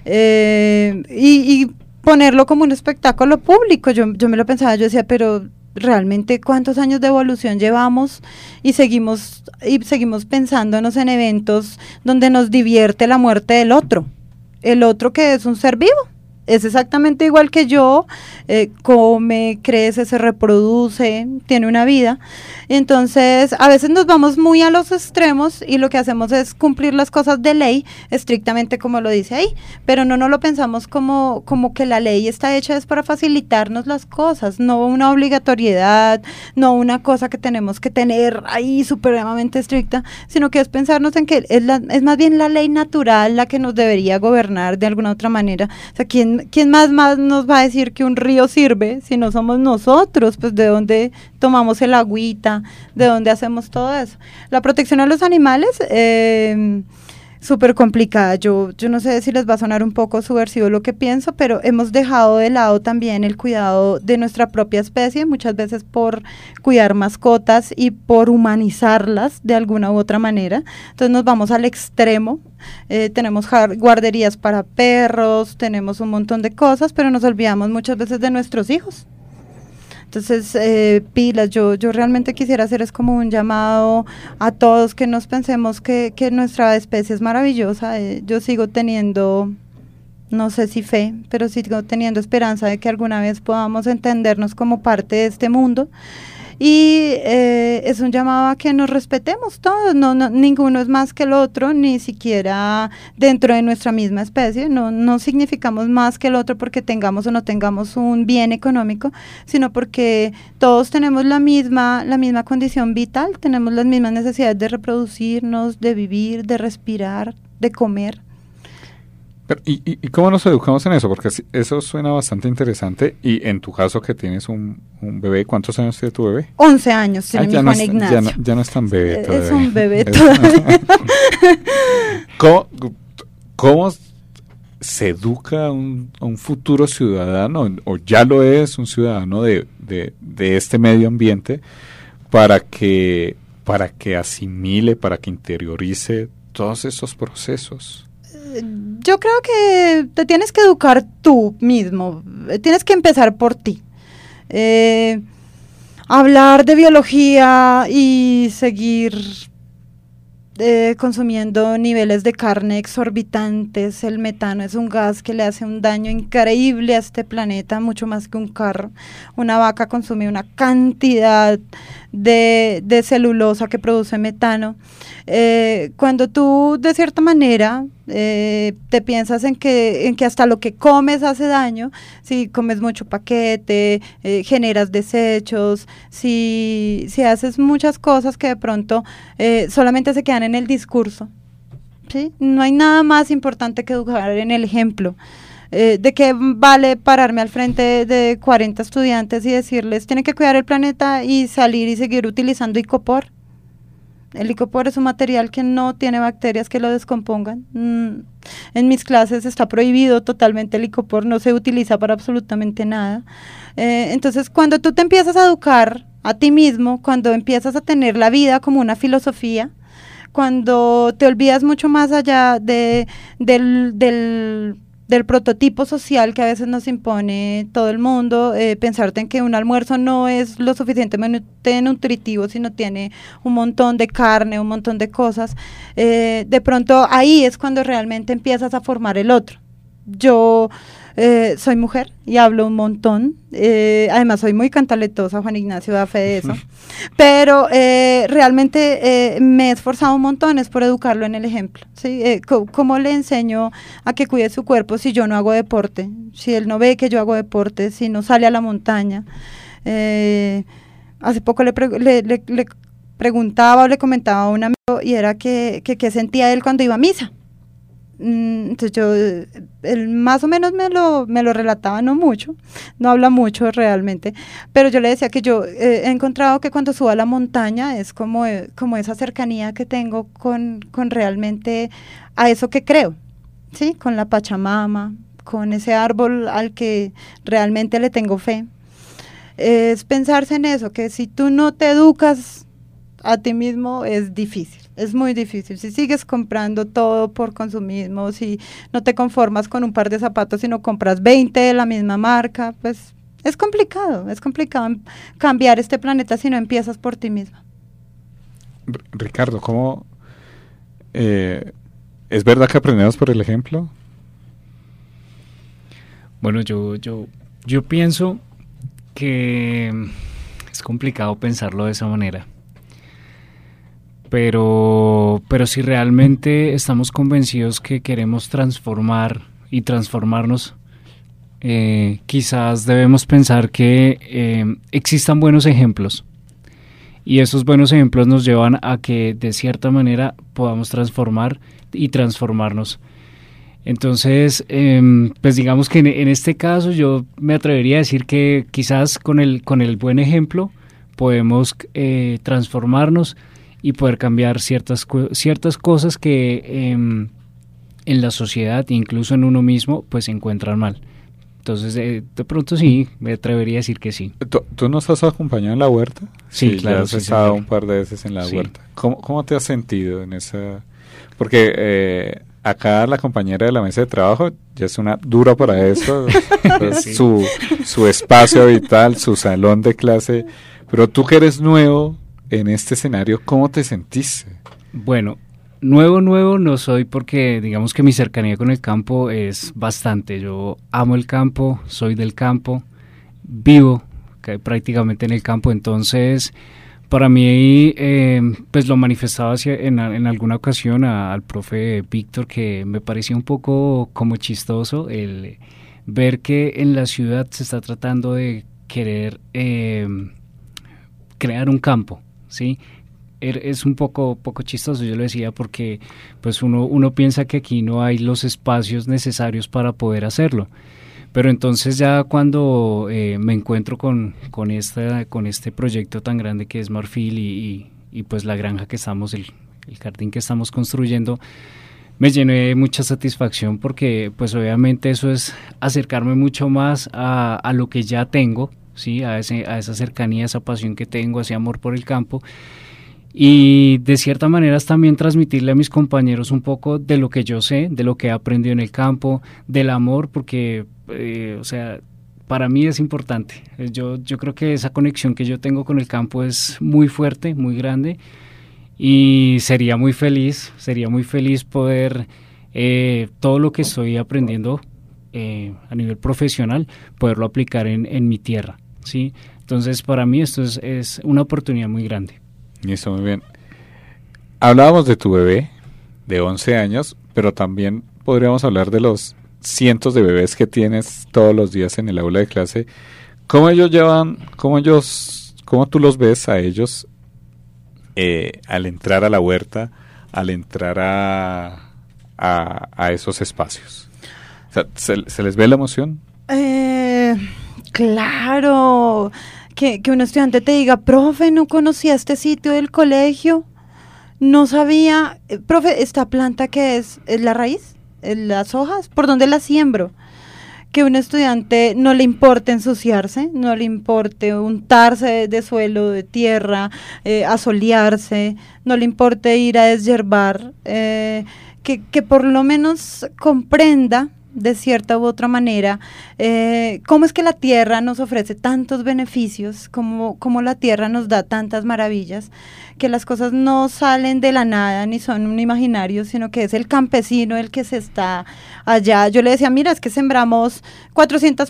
y ponerlo como un espectáculo público. Yo me lo pensaba, yo decía, pero realmente cuántos años de evolución llevamos y seguimos pensándonos en eventos donde nos divierte la muerte del otro. El otro, que es un ser vivo, es exactamente igual que yo, come, crece, se reproduce, tiene una vida. Entonces, a veces nos vamos muy a los extremos y lo que hacemos es cumplir las cosas de ley, estrictamente como lo dice ahí, pero no lo pensamos como que la ley está hecha es para facilitarnos las cosas, no una obligatoriedad, no una cosa que tenemos que tener ahí supremamente estricta, sino que es pensarnos en que es más bien la ley natural la que nos debería gobernar de alguna otra manera. O sea, ¿quién más nos va a decir que un río sirve si no somos nosotros? Pues de dónde tomamos el agüita, de dónde hacemos todo eso. La protección a los animales, súper complicada. Yo no sé si les va a sonar un poco subversivo lo que pienso, pero hemos dejado de lado también el cuidado de nuestra propia especie, muchas veces por cuidar mascotas y por humanizarlas de alguna u otra manera. Entonces nos vamos al extremo. Tenemos guarderías para perros, tenemos un montón de cosas, pero nos olvidamos muchas veces de nuestros hijos. Entonces, pilas, yo realmente quisiera hacer es como un llamado a todos que nos pensemos que nuestra especie es maravillosa. Yo sigo teniendo, no sé si fe, pero sigo teniendo esperanza de que alguna vez podamos entendernos como parte de este mundo. Y es un llamado a que nos respetemos todos, ninguno es más que el otro, ni siquiera dentro de nuestra misma especie, no significamos más que el otro porque tengamos o no tengamos un bien económico, sino porque todos tenemos la misma condición vital, tenemos las mismas necesidades de reproducirnos, de vivir, de respirar, de comer. Pero, ¿y cómo nos educamos en eso? Porque eso suena bastante interesante. Y en tu caso, que tienes un bebé, ¿cuántos años tiene tu bebé? 11 años tiene mi Juan Ignacio. Ya no es tan bebé todavía. Es un bebé todavía. ¿Cómo se educa a un futuro ciudadano, o ya lo es, un ciudadano de este medio ambiente, para que asimile, para que interiorice todos esos procesos? Yo creo que te tienes que educar tú mismo, tienes que empezar por ti. Hablar de biología y seguir consumiendo niveles de carne exorbitantes. El metano es un gas que le hace un daño increíble a este planeta, mucho más que un carro. Una vaca consume una cantidad de celulosa que produce metano. Cuando tú de cierta manera te piensas en que hasta lo que comes hace daño, si comes mucho paquete, generas desechos, si haces muchas cosas que de pronto solamente se quedan en el discurso, ¿sí? No hay nada más importante que educar en el ejemplo. ¿De qué vale pararme al frente de 40 estudiantes y decirles tienen que cuidar el planeta y salir y seguir utilizando icopor? El icopor es un material que no tiene bacterias que lo descompongan. En mis clases está prohibido totalmente el icopor, no se utiliza para absolutamente nada. Entonces, cuando tú te empiezas a educar a ti mismo, cuando empiezas a tener la vida como una filosofía, cuando te olvidas mucho más allá del del prototipo social que a veces nos impone todo el mundo, pensarte en que un almuerzo no es lo suficientemente nutritivo, sino tiene un montón de carne, un montón de cosas, de pronto ahí es cuando realmente empiezas a formar el otro. Yo soy mujer y hablo un montón, además soy muy cantaletosa, Juan Ignacio da fe de eso, pero realmente me he esforzado un montón es por educarlo en el ejemplo, ¿sí? ¿Cómo le enseño a que cuide su cuerpo si yo no hago deporte? Si él no ve que yo hago deporte, si no sale a la montaña. Hace poco le preguntaba o le comentaba a un amigo y era que sentía él cuando iba a misa. Entonces él más o menos me lo relataba, no mucho, no habla mucho realmente, pero yo le decía que yo he encontrado que cuando subo a la montaña es como esa cercanía que tengo con realmente a eso que creo, ¿sí? Con la Pachamama, con ese árbol al que realmente le tengo fe. Es pensarse en eso, que si tú no te educas a ti mismo es difícil. Es muy difícil, si sigues comprando todo por consumismo, si no te conformas con un par de zapatos, sino compras 20 de la misma marca, pues es complicado cambiar este planeta si no empiezas por ti mismo. Ricardo, ¿cómo es verdad que aprendemos por el ejemplo? Bueno, yo pienso que es complicado pensarlo de esa manera. Pero si realmente estamos convencidos que queremos transformar y transformarnos, quizás debemos pensar que existan buenos ejemplos y esos buenos ejemplos nos llevan a que de cierta manera podamos transformar y transformarnos. Entonces, pues digamos que en este caso yo me atrevería a decir que quizás con el buen ejemplo podemos transformarnos y poder cambiar ciertas cosas que en la sociedad, incluso en uno mismo, pues se encuentran mal. Entonces, de pronto sí, me atrevería a decir que sí. ¿Tú nos has acompañado en la huerta? Sí, claro. Ya has estado un par de veces en la huerta. ¿Cómo te has sentido en esa...? Porque acá la compañera de la mesa de trabajo ya es una dura para eso, sí. su espacio vital, su salón de clase, pero tú que eres nuevo en este escenario, ¿cómo te sentiste? Bueno, nuevo no soy porque digamos que mi cercanía con el campo es bastante. Yo amo el campo, soy del campo, vivo prácticamente en el campo, entonces para mí pues lo manifestaba en alguna ocasión al profe Víctor, que me parecía un poco como chistoso el ver que en la ciudad se está tratando de querer crear un campo, ¿sí? Es un poco chistoso, yo lo decía, porque pues uno piensa que aquí no hay los espacios necesarios para poder hacerlo, pero entonces ya cuando me encuentro con este proyecto tan grande que es Marfil y pues la granja que estamos, el jardín que estamos construyendo, me llené de mucha satisfacción, porque pues obviamente eso es acercarme mucho más a lo que ya tengo, ¿sí? A esa cercanía, a esa pasión que tengo, a ese amor por el campo, y de cierta manera es también transmitirle a mis compañeros un poco de lo que yo sé, de lo que he aprendido en el campo, del amor, porque o sea, para mí es importante. Yo creo que esa conexión que yo tengo con el campo es muy fuerte, muy grande, y sería muy feliz poder todo lo que estoy aprendiendo a nivel profesional, poderlo aplicar en mi tierra, ¿sí? Entonces para mí esto es una oportunidad muy grande. Y eso, muy bien. Hablábamos de tu bebé de 11 años, pero también podríamos hablar de los cientos de bebés que tienes todos los días en el aula de clase. ¿Cómo tú los ves a ellos al entrar a la huerta, al entrar a esos espacios? O sea, ¿se les ve la emoción? Claro. Que un estudiante te diga, profe, no conocía este sitio del colegio, no sabía, profe, ¿esta planta qué es? ¿Es la raíz? ¿Las hojas? ¿Por dónde las siembro? Que un estudiante no le importe ensuciarse, no le importe untarse de suelo, de tierra, asolearse, no le importe ir a deshiervar, que por lo menos comprenda de cierta u otra manera, cómo es que la tierra nos ofrece tantos beneficios, cómo la tierra nos da tantas maravillas, que las cosas no salen de la nada ni son un imaginario, sino que es el campesino el que se está allá. Yo le decía, mira, es que sembramos 400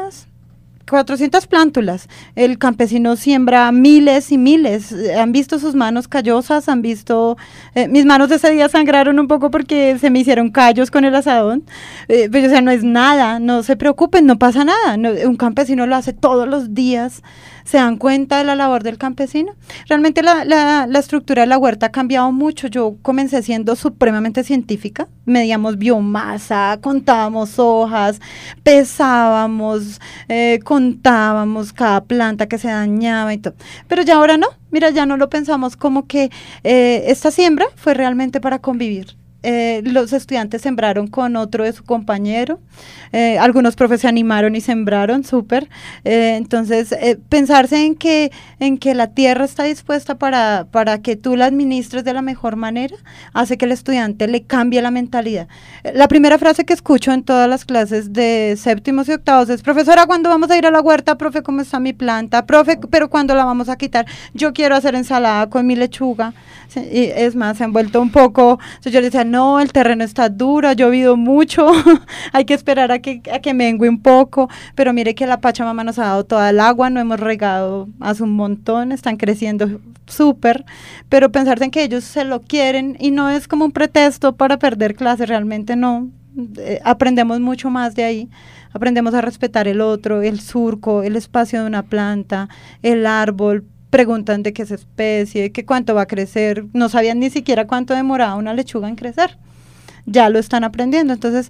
plántulas, el campesino siembra miles y miles, han visto sus manos callosas, han visto, mis manos ese día sangraron un poco porque se me hicieron callos con el asadón, pero o sea, no es nada, no se preocupen, no pasa nada, un campesino lo hace todos los días. ¿Se dan cuenta de la labor del campesino? Realmente la estructura de la huerta ha cambiado mucho. Yo comencé siendo supremamente científica, medíamos biomasa, contábamos hojas, pesábamos, contábamos cada planta que se dañaba y todo. Pero ya ahora no, mira, ya no lo pensamos como que esta siembra fue realmente para convivir. Los estudiantes sembraron con otro de su compañero, algunos profes se animaron y sembraron, súper. Entonces, pensarse en que la tierra está dispuesta para que tú la administres de la mejor manera, hace que el estudiante le cambie la mentalidad. La primera frase que escucho en todas las clases de séptimos y octavos es: profesora, ¿cuándo vamos a ir a la huerta? Profe, ¿cómo está mi planta? Profe, ¿pero cuándo la vamos a quitar? Yo quiero hacer ensalada con mi lechuga. Sí, y es más, se han vuelto un poco, entonces yo les decía, no, el terreno está duro, ha llovido mucho, hay que esperar a que mengue un poco, pero mire que la Pachamama nos ha dado toda el agua, no hemos regado hace un montón, están creciendo súper, pero pensar en que ellos se lo quieren y no es como un pretexto para perder clases, realmente no, aprendemos mucho más de ahí, aprendemos a respetar el otro, el surco, el espacio de una planta, el árbol, preguntan de qué es especie, que cuánto va a crecer, no sabían ni siquiera cuánto demoraba una lechuga en crecer, ya lo están aprendiendo. Entonces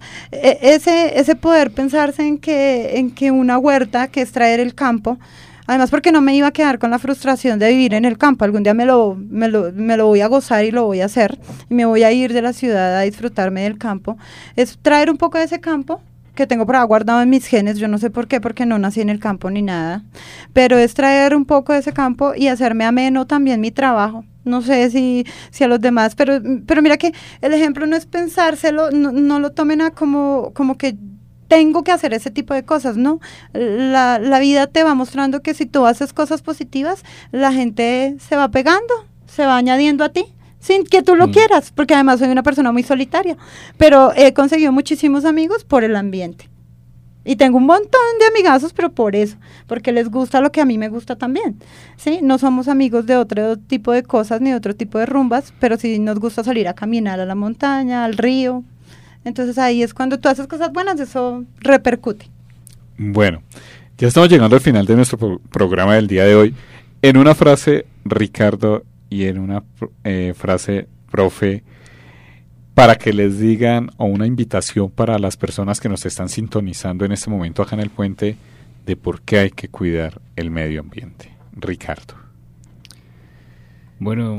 ese poder pensarse en que una huerta, que es traer el campo, además porque no me iba a quedar con la frustración de vivir en el campo, algún día me lo voy a gozar y lo voy a hacer, y me voy a ir de la ciudad a disfrutarme del campo, es traer un poco de ese campo, que tengo por ahí guardado en mis genes, yo no sé por qué, porque no nací en el campo ni nada, pero es traer un poco de ese campo y hacerme ameno también mi trabajo. No sé si a los demás, pero mira que el ejemplo no es pensárselo, no lo tomen a como que tengo que hacer ese tipo de cosas, ¿no? La vida te va mostrando que si tú haces cosas positivas, la gente se va pegando, se va añadiendo a ti, sin que tú lo quieras, porque además soy una persona muy solitaria, pero he conseguido muchísimos amigos por el ambiente. Y tengo un montón de amigazos, pero por eso, porque les gusta lo que a mí me gusta también, ¿sí? No somos amigos de otro tipo de cosas, ni de otro tipo de rumbas, pero sí nos gusta salir a caminar a la montaña, al río. Entonces ahí es cuando tú haces cosas buenas, eso repercute. Bueno, ya estamos llegando al final de nuestro programa del día de hoy. En una frase, Ricardo, y en una frase, profe, para que les digan, o una invitación para las personas que nos están sintonizando en este momento acá en el puente, de por qué hay que cuidar el medio ambiente. Ricardo. Bueno,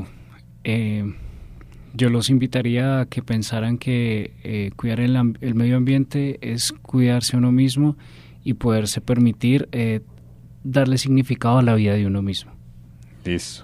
yo los invitaría a que pensaran que cuidar el medio ambiente es cuidarse a uno mismo y poderse permitir darle significado a la vida de uno mismo. Listo.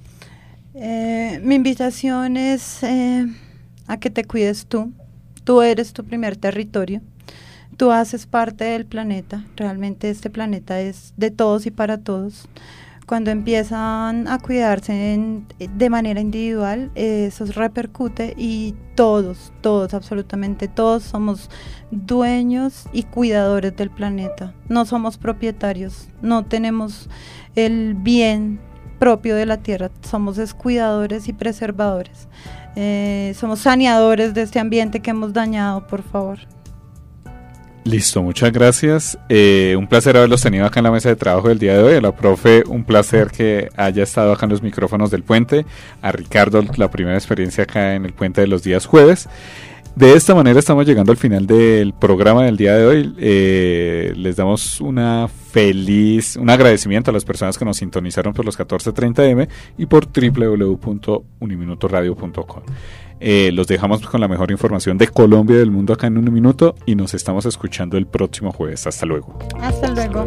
Mi invitación es a que te cuides tú. Tú eres tu primer territorio. Tú haces parte del planeta. Realmente este planeta es de todos y para todos. Cuando empiezan a cuidarse de manera individual, eso repercute y todos, absolutamente todos somos dueños y cuidadores del planeta. No somos propietarios, no tenemos el bien propio de la tierra, somos descuidadores y preservadores. Somos saneadores de este ambiente que hemos dañado, por favor. Listo, muchas gracias. Un placer haberlos tenido acá en la mesa de trabajo del día de hoy. A la profe, un placer que haya estado acá en los micrófonos del puente. A Ricardo, la primera experiencia acá en el puente de los días jueves. De esta manera estamos llegando al final del programa del día de hoy. Les damos un agradecimiento a las personas que nos sintonizaron por los 14:30 y por www.uniminutoradio.com. Los dejamos con la mejor información de Colombia y del mundo acá en Un Minuto y nos estamos escuchando el próximo jueves. Hasta luego. Hasta luego.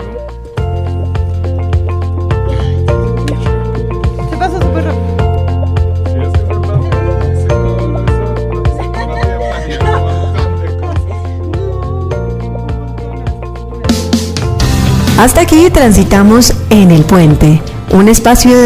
Se pasó súper rápido. Hasta aquí transitamos en El Puente, un espacio de